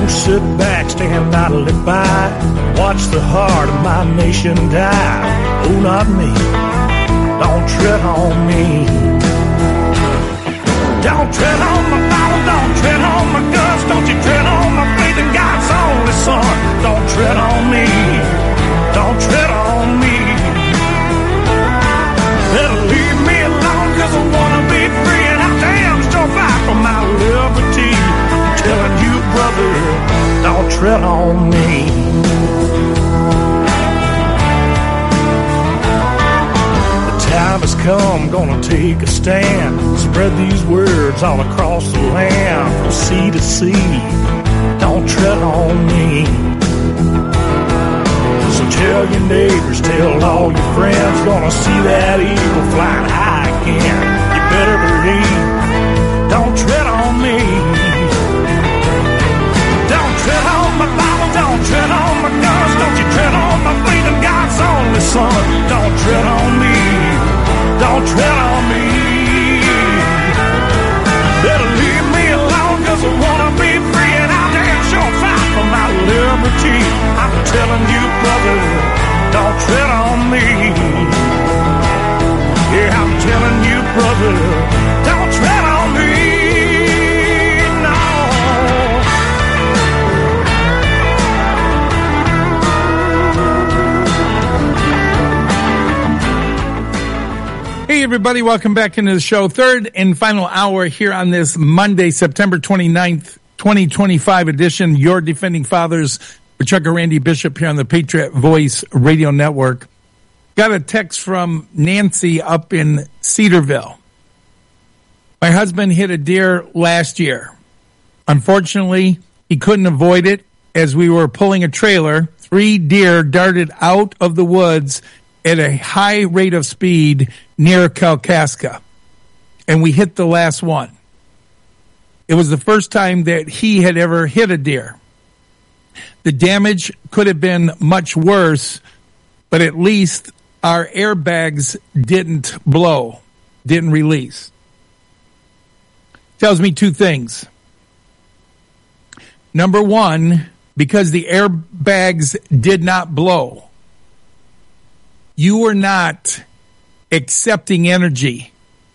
Don't sit back, stand idly by. Watch the heart of my nation die. Oh, not me. Don't tread on me. Don't tread on my Bible, don't tread on my guts. Don't you tread on my faith in God's only Son. Don't tread on me. Don't tread on me. Better leave me alone, cause I wanna be free, and I damn sure fight for my liberty. I'm telling you, brother, don't tread on me. Time has come, gonna take a stand. Spread these words all across the land, from sea to sea. Don't tread on me. So tell your neighbors, tell all your friends, gonna see that eagle flying high again. You better believe, don't tread on me. Don't tread on my Bible, don't tread on my guns. Don't you tread on my faith in God's only Son. Don't tread on me. Don't tread on me. Better leave me alone, cause I wanna be free, and I'll damn sure fight for my liberty. I'm telling you, brother, don't tread on me. Yeah, I'm telling you, brother, don't tread on me. No. Hey, everybody. Welcome back into the show. Third and final hour here on this Monday, September 29th, 2025 edition. Your Defending Fathers with Chuck and Randy Bishop here on the Patriot Voice Radio Network. Got a text from Nancy up in Cedarville. My husband hit a deer last year. Unfortunately, he couldn't avoid it. As we were pulling a trailer, 3 deer darted out of the woods at a high rate of speed near Kalkaska, and we hit the last one. It was the first time that he had ever hit a deer. The damage could have been much worse, but at least our airbags didn't blow, didn't release. Tells me 2 things. Number one, because the airbags did not blow, you were not accepting energy.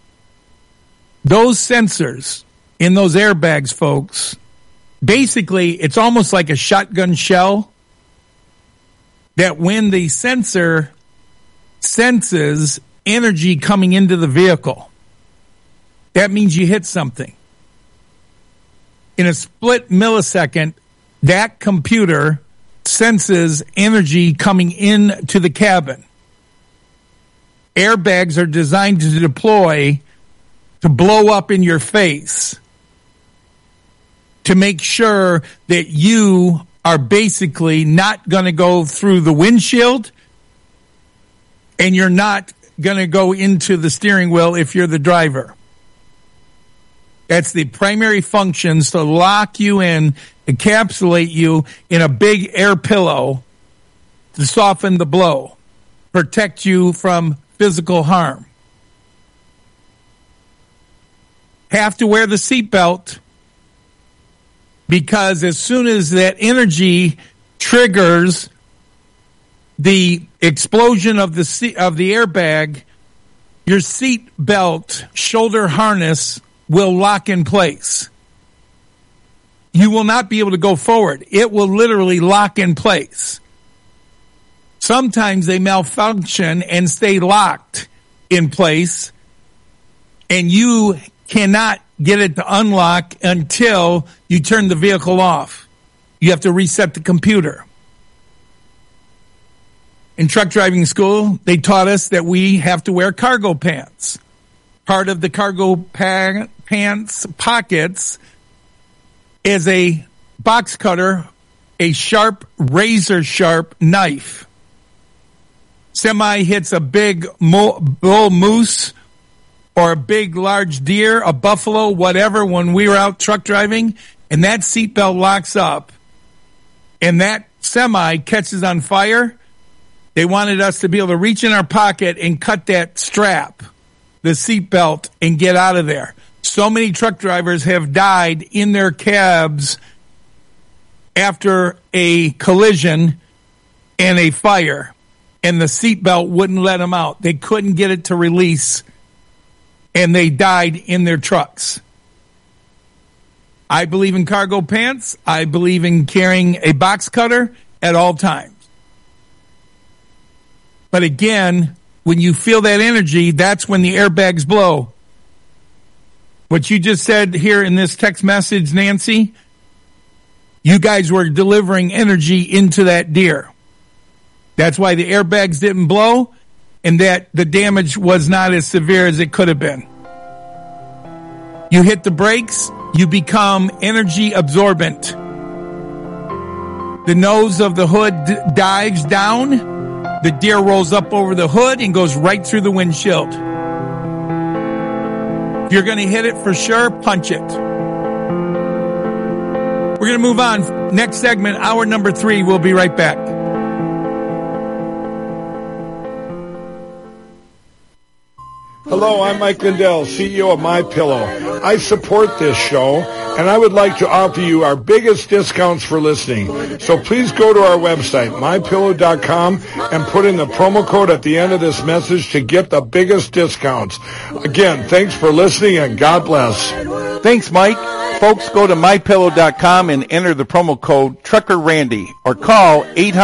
Those sensors in those airbags, folks, basically it's almost like a shotgun shell that when the sensor senses energy coming into the vehicle, that means you hit something. In a split millisecond, that computer senses energy coming into the cabin. Airbags are designed to deploy to blow up in your face, to make sure that you are basically not going to go through the windshield and you're not going to go into the steering wheel if you're the driver. That's the primary functions, to lock you in, encapsulate you in a big air pillow to soften the blow, protect you from physical harm. Have to wear the seatbelt, because as soon as that energy triggers the explosion of the airbag, your seatbelt shoulder harness will lock in place. You will not be able to go forward. It will literally lock in place. Sometimes they malfunction and stay locked in place, and you cannot get it to unlock until you turn the vehicle off. You have to reset the computer. In truck driving school, they taught us that we have to wear cargo pants. Part of the cargo pants pockets is a box cutter, a sharp, razor sharp knife. Semi hits a big bull moose or a big large deer, a buffalo, whatever, when we were out truck driving, and that seatbelt locks up and that semi catches on fire, they wanted us to be able to reach in our pocket and cut that strap, the seatbelt, and get out of there. So many truck drivers have died in their cabs after a collision and a fire, and the seatbelt wouldn't let them out. They couldn't get it to release, and they died in their trucks. I believe in cargo pants. I believe in carrying a box cutter at all times. But again, when you feel that energy, that's when the airbags blow. What you just said here in this text message, Nancy, you guys were delivering energy into that deer. That's why the airbags didn't blow, and that the damage was not as severe as it could have been. You hit the brakes, you become energy absorbent. The nose of the hood dives down, the deer rolls up over the hood and goes right through the windshield. If you're going to hit it for sure, punch it. We're going to move on. Next segment, hour number 3. We'll be right back. Hello, I'm Mike Lindell, CEO of MyPillow. I support this show, and I would like to offer you our biggest discounts for listening. So please go to our website, MyPillow.com, and put in the promo code at the end of this message to get the biggest discounts. Again, thanks for listening, and God bless. Thanks, Mike. Folks, go to MyPillow.com and enter the promo code TruckerRandy or call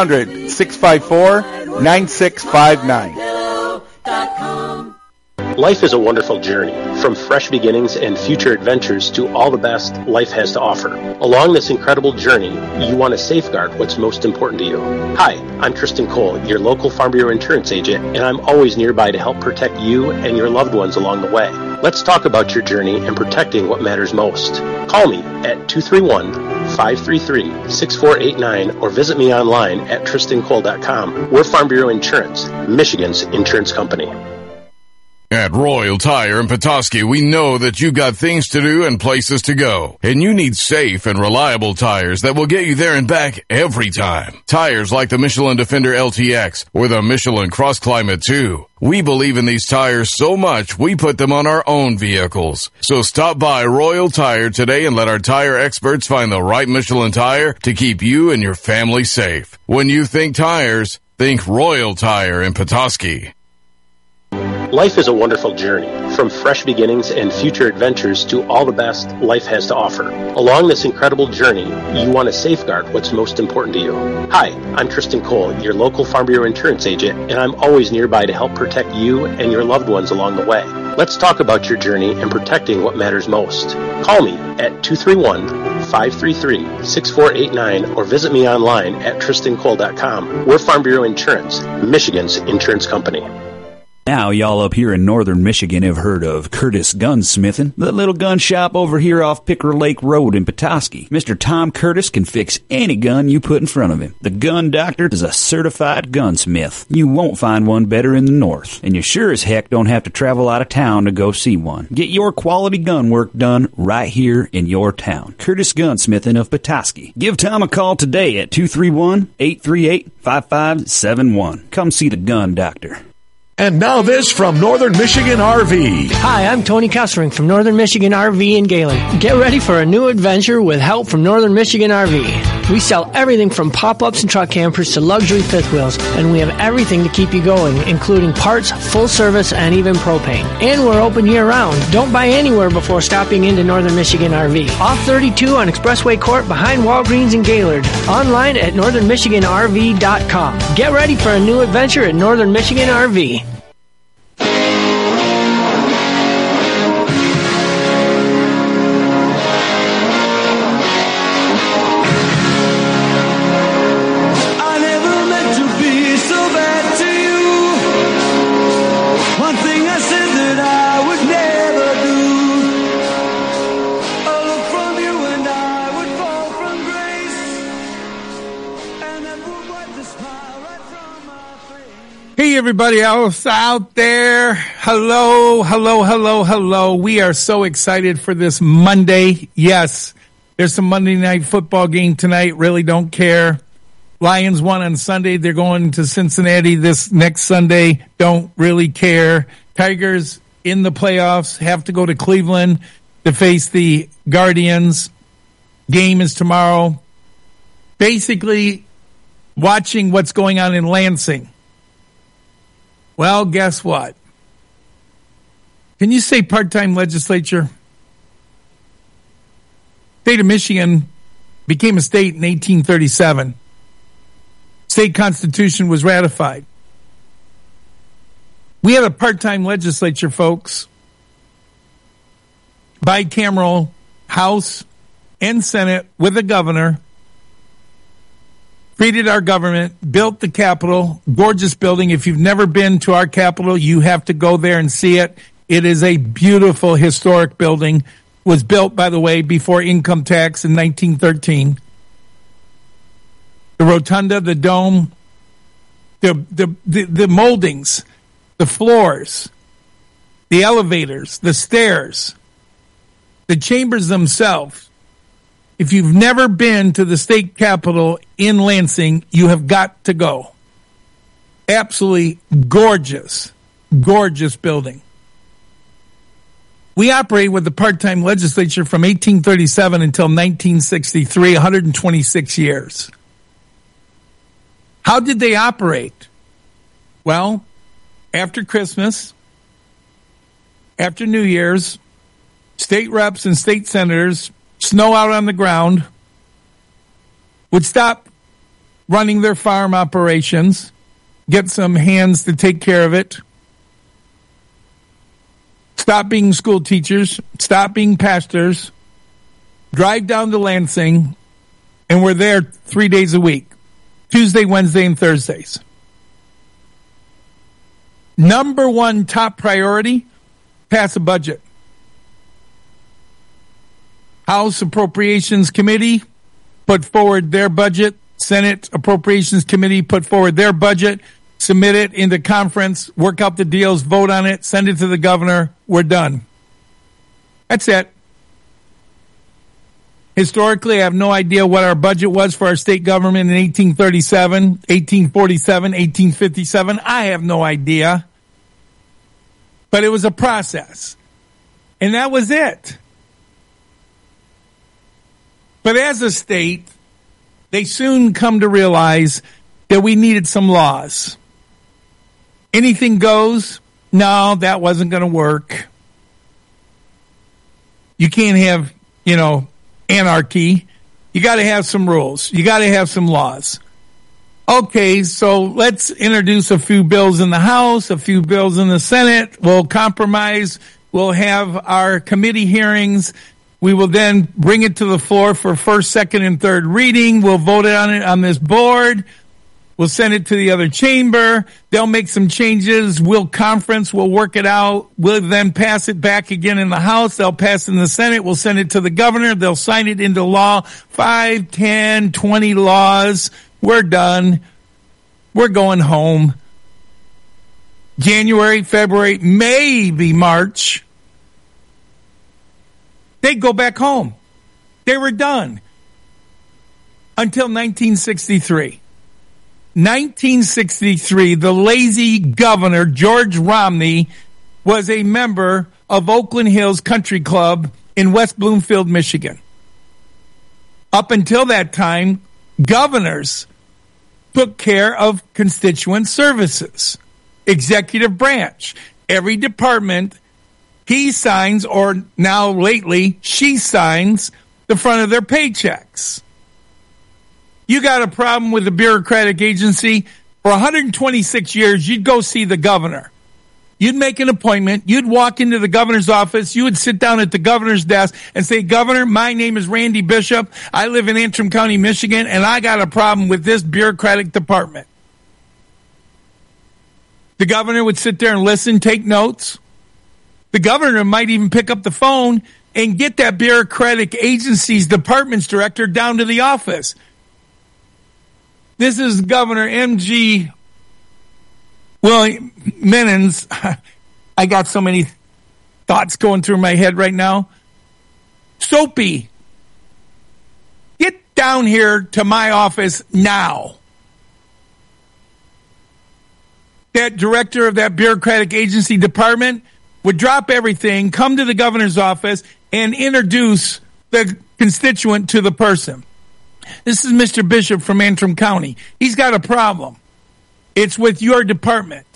800-654-9659. Life is a wonderful journey, from fresh beginnings and future adventures to all the best life has to offer. Along this incredible journey, you want to safeguard what's most important to you. Hi, I'm Tristan Cole, your local Farm Bureau insurance agent, and I'm always nearby to help protect you and your loved ones along the way. Let's talk about your journey and protecting what matters most. Call me at 231-533-6489 or visit me online at tristancole.com. We're Farm Bureau Insurance, Michigan's insurance company. At Royal Tire in Petoskey, we know that you got things to do and places to go, and you need safe and reliable tires that will get you there and back every time. Tires like the Michelin Defender LTX or the Michelin Cross Climate 2. We believe in these tires so much, we put them on our own vehicles. So stop by Royal Tire today and let our tire experts find the right Michelin tire to keep you and your family safe. When you think tires, think Royal Tire in Petoskey. Life is a wonderful journey, from fresh beginnings and future adventures to all the best life has to offer. Along this incredible journey, you want to safeguard what's most important to you. Hi, I'm Tristan Cole, your local Farm Bureau insurance agent, and I'm always nearby to help protect you and your loved ones along the way. Let's talk about your journey and protecting what matters most. Call me at 231-533-6489 or visit me online at tristancole.com. We're Farm Bureau Insurance, Michigan's insurance company. Now, y'all up here in northern Michigan have heard of Curtis Gunsmithing, the little gun shop over here off Picker Lake Road in Petoskey. Mr. Tom Curtis can fix any gun you put in front of him. The Gun Doctor is a certified gunsmith. You won't find one better in the north, and you sure as heck don't have to travel out of town to go see one. Get your quality gun work done right here in your town. Curtis Gunsmithing of Petoskey. Give Tom a call today at 231-838-5571. Come see the Gun Doctor. And now this from Northern Michigan RV. Hi, I'm Tony Kessering from Northern Michigan RV in Galen. Get ready for a new adventure with help from Northern Michigan RV. We sell everything from pop-ups and truck campers to luxury fifth wheels, and we have everything to keep you going, including parts, full service, and even propane. And we're open year-round. Don't buy anywhere before stopping into Northern Michigan RV. Off 32 on Expressway Court behind Walgreens in Gaylord. Online at northernmichiganrv.com. Get ready for a new adventure at Northern Michigan RV. Hey, everybody else out there. Hello. We are so excited for this Monday. Yes, there's some Monday night football game tonight. Really don't care. Lions won on Sunday. They're going to Cincinnati this next Sunday. Don't really care. Tigers in the playoffs have to go to Cleveland to face the Guardians. Game is tomorrow. basically watching what's going on in Lansing. Well, guess what? Can you say part-time legislature? State of Michigan became a state in 1837. State constitution was ratified. We had a part-time legislature, folks. Bicameral House and Senate with a governor. Created our government, built the Capitol, gorgeous building. If you've never been to our Capitol, you have to go there and see it. It is a beautiful historic building. Was built, by the way, before income tax in 1913. The rotunda, the dome, the moldings, the floors, the elevators, the stairs, the chambers themselves. If you've never been to the state capitol in Lansing, you have got to go. Absolutely gorgeous, gorgeous building. We operated with the part-time legislature from 1837 until 1963, 126 years. How did they operate? Well, after Christmas, after New Year's, state reps and state senators, snow out on the ground, would stop running their farm operations, get some hands to take care of it, stop being school teachers, stop being pastors, drive down to Lansing, and we're there 3 days a week, Tuesday, Wednesday, and Thursdays. Number one top priority, pass a budget. House Appropriations Committee put forward their budget. Senate Appropriations Committee put forward their budget. Submit it into conference, work out the deals, vote on it, send it to the governor. We're done. That's it. Historically, I have no idea what our budget was for our state government in 1837, 1847, 1857. I have no idea. But it was a process. And that was it. But as a state, they soon come to realize that we needed some laws. Anything goes? No, that wasn't going to work. You can't have, anarchy. You got to have some rules. You got to have some laws. Okay, so let's introduce a few bills in the House, a few bills in the Senate. We'll compromise. We'll have our committee hearings. We will then bring it to the floor for first, second, and third reading. We'll vote on it on this board. We'll send it to the other chamber. They'll make some changes. We'll conference. We'll work it out. We'll then pass it back again in the House. They'll pass it in the Senate. We'll send it to the governor. They'll sign it into law. 5, 10, 20 laws. We're done. We're going home. January, February, maybe March. They'd go back home. They were done. Until 1963. 1963, the lazy governor, George Romney, was a member of Oakland Hills Country Club in West Bloomfield, Michigan. Up until that time, governors took care of constituent services, executive branch. Every department, he signs, or now lately, she signs the front of their paychecks. You got a problem with the bureaucratic agency, for 126 years, you'd go see the governor. You'd make an appointment. You'd walk into the governor's office. You would sit down at the governor's desk and say, Governor, my name is Randy Bishop. I live in Antrim County, Michigan, and I got a problem with this bureaucratic department. The governor would sit there and listen, take notes. The governor might even pick up the phone and get that bureaucratic agency's department's director down to the office. This is Governor M.G. Menons. I got so many thoughts going through my head right now. Soapy, get down here to my office now. That director of that bureaucratic agency department would drop everything, come to the governor's office, and introduce the constituent to the person. This is Mr. Bishop from Antrim County. He's got a problem. It's with your department.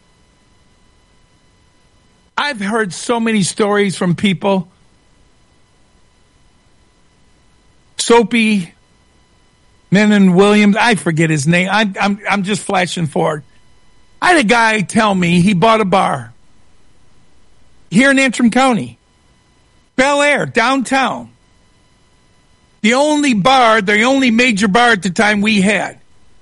I've heard so many stories from people. Soapy Menon Williams, I forget his name. I'm just flashing forward. I had a guy tell me he bought a bar here in Antrim County, Bel Air, downtown. The only major bar at the time we had.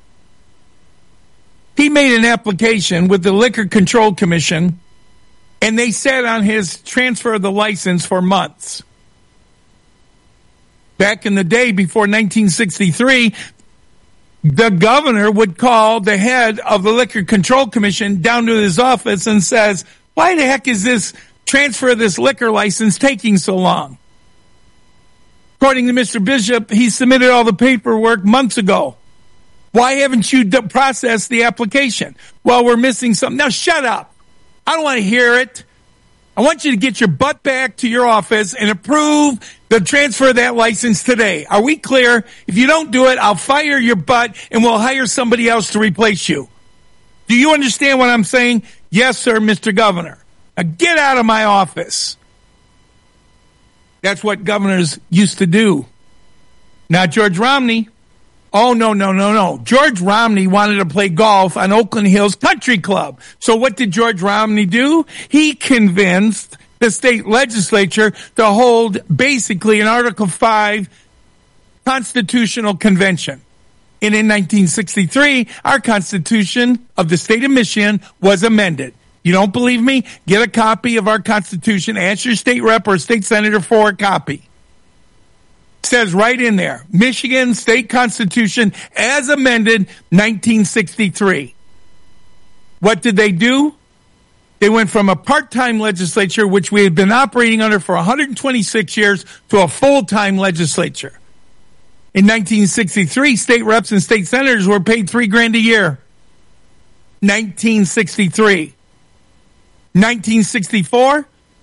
He made an application with the Liquor Control Commission, and they sat on his transfer of the license for months. Back in the day before 1963, the governor would call the head of the Liquor Control Commission down to his office and says, why the heck is this transfer of this liquor license taking so long? According to Mr. Bishop, he submitted all the paperwork months ago. Why haven't you processed the application? Well, we're missing something. Now shut up. I don't want to hear it. I want you to get your butt back to your office and approve the transfer of that license today. Are we clear? If you don't do it, I'll fire your butt and we'll hire somebody else to replace you. Do you understand what I'm saying? Yes, sir, Mr. Governor. Now get out of my office. That's what governors used to do. Not George Romney. Oh, no. George Romney wanted to play golf on Oakland Hills Country Club. So what did George Romney do? He convinced the state legislature to hold basically an Article 5 constitutional convention. And in 1963, our Constitution of the state of Michigan was amended. You don't believe me? Get a copy of our Constitution. Ask your state rep or state senator for a copy. Says right in there, Michigan State Constitution as amended 1963. What did they do? They went from a part-time legislature, which we had been operating under for 126 years, to a full-time legislature. In 1963, state reps and state senators were paid $3,000 a year. 1963. 1964,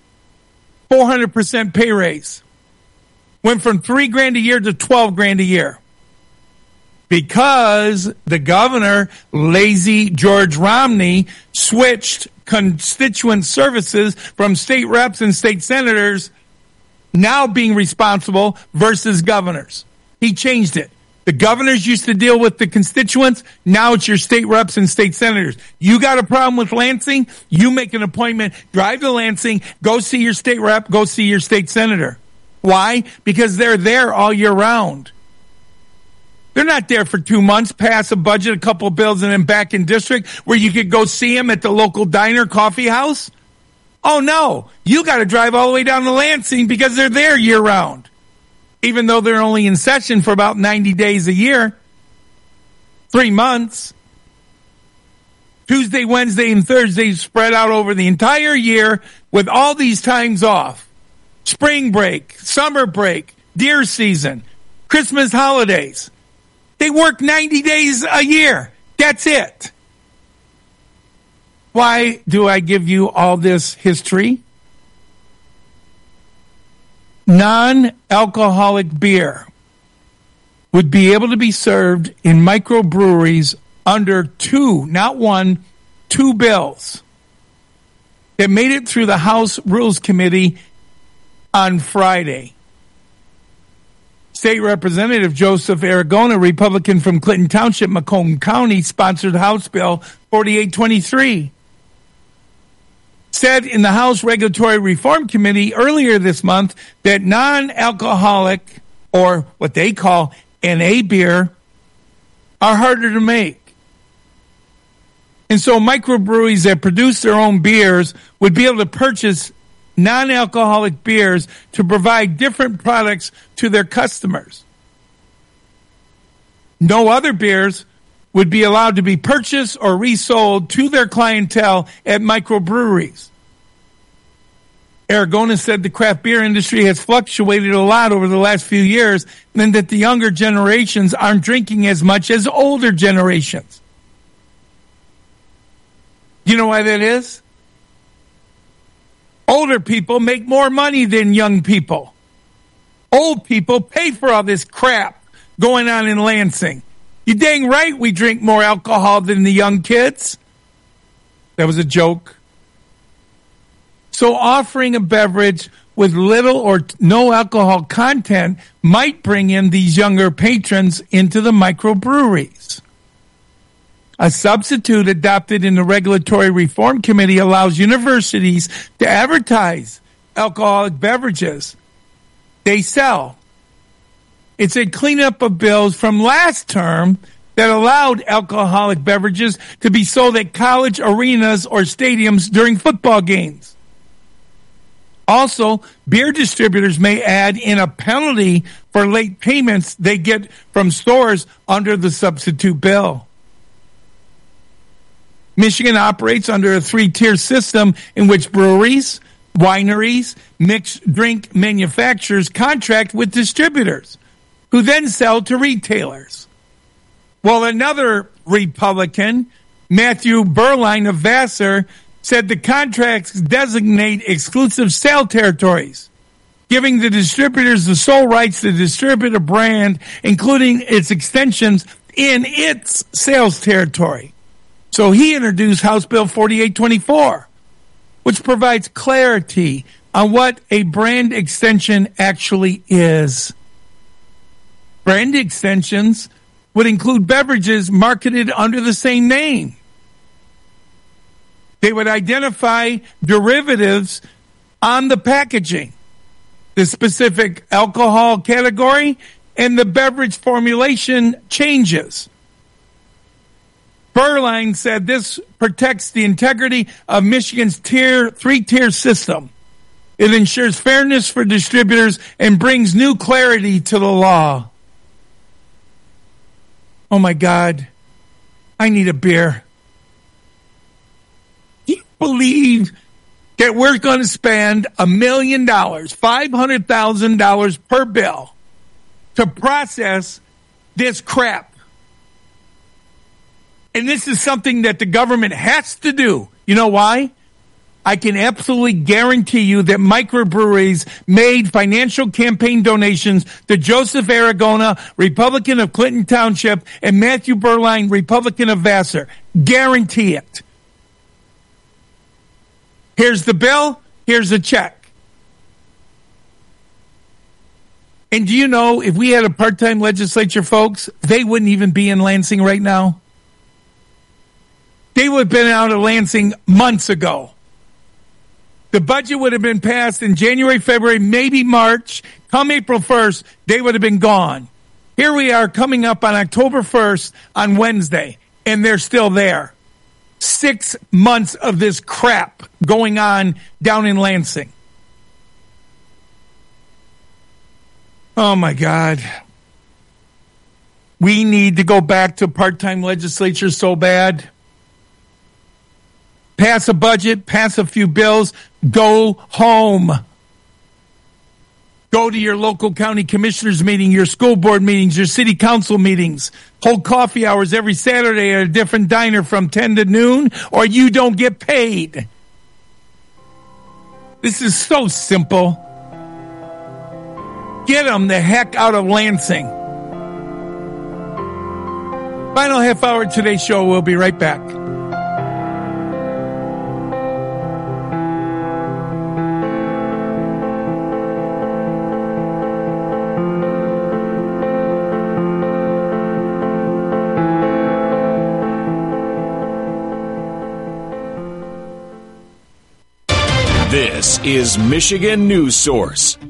400% pay raise. Went from $3,000 a year to $12,000 a year. Because the governor, lazy George Romney, switched constituent services from state reps and state senators now being responsible versus governors. He changed it. The governors used to deal with the constituents. Now it's your state reps and state senators. You got a problem with Lansing? You make an appointment, drive to Lansing, go see your state rep, go see your state senator. Why? Because they're there all year round. They're not there for 2 months, pass a budget, a couple of bills, and then back in district where you could go see them at the local diner, coffee house. Oh, no. You got to drive all the way down to Lansing because they're there year round. Even though they're only in session for about 90 days a year. 3 months. Tuesday, Wednesday, and Thursday spread out over the entire year with all these times off. Spring break, summer break, deer season, Christmas holidays. They work 90 days a year. That's it. Why do I give you all this history? Non-alcoholic beer would be able to be served in microbreweries under two bills that made it through the House Rules Committee on Friday. State Representative Joseph Aragona, Republican from Clinton Township, Macomb County, sponsored House Bill 4823. Said in the House Regulatory Reform Committee earlier this month that non-alcoholic, or what they call NA beer, are harder to make. And so microbreweries that produce their own beers would be able to purchase non-alcoholic beers to provide different products to their customers. No other beers would be allowed to be purchased or resold to their clientele at microbreweries. Aragona said the craft beer industry has fluctuated a lot over the last few years, and that the younger generations aren't drinking as much as older generations. You know why that is? Older people make more money than young people. Old people pay for all this crap going on in Lansing. You dang right we drink more alcohol than the young kids. That was a joke. So offering a beverage with little or no alcohol content might bring in these younger patrons into the microbreweries. A substitute adopted in the Regulatory Reform Committee allows universities to advertise alcoholic beverages they sell. It's a cleanup of bills from last term that allowed alcoholic beverages to be sold at college arenas or stadiums during football games. Also, beer distributors may add in a penalty for late payments they get from stores under the substitute bill. Michigan operates under a 3-tier system in which breweries, wineries, mixed drink manufacturers contract with distributors, who then sell to retailers. While another Republican, Matthew Berline of Vassar, said the contracts designate exclusive sale territories, giving the distributors the sole rights to distribute a brand, including its extensions, in its sales territory. So he introduced House Bill 4824, which provides clarity on what a brand extension actually is. Brand extensions would include beverages marketed under the same name. They would identify derivatives on the packaging, the specific alcohol category, and the beverage formulation changes. Berline said this protects the integrity of Michigan's 3-tier system. It ensures fairness for distributors and brings new clarity to the law. Oh my God, I need a beer. Do you believe that we're going to spend $1 million, $500,000 per bill to process this crap? And this is something that the government has to do. You know why? I can absolutely guarantee you that microbreweries made financial campaign donations to Joseph Aragona, Republican of Clinton Township, and Matthew Berline, Republican of Vassar. Guarantee it. Here's the bill. Here's the check. And do you know, if we had a part-time legislature, folks, they wouldn't even be in Lansing right now. They would have been out of Lansing months ago. The budget would have been passed in January, February, maybe March. Come April 1st, they would have been gone. Here we are coming up on October 1st on Wednesday, and they're still there. 6 months of this crap going on down in Lansing. Oh, my God. We need to go back to part-time legislature so bad. Pass a budget, pass a few bills, go home. Go to your local county commissioners meeting, your school board meetings, your city council meetings. Hold coffee hours every Saturday at a different diner from 10 to noon, or you don't get paid. This is so simple. Get them the heck out of Lansing. Final half hour of today's show. We'll be right back. This is Michigan News Source.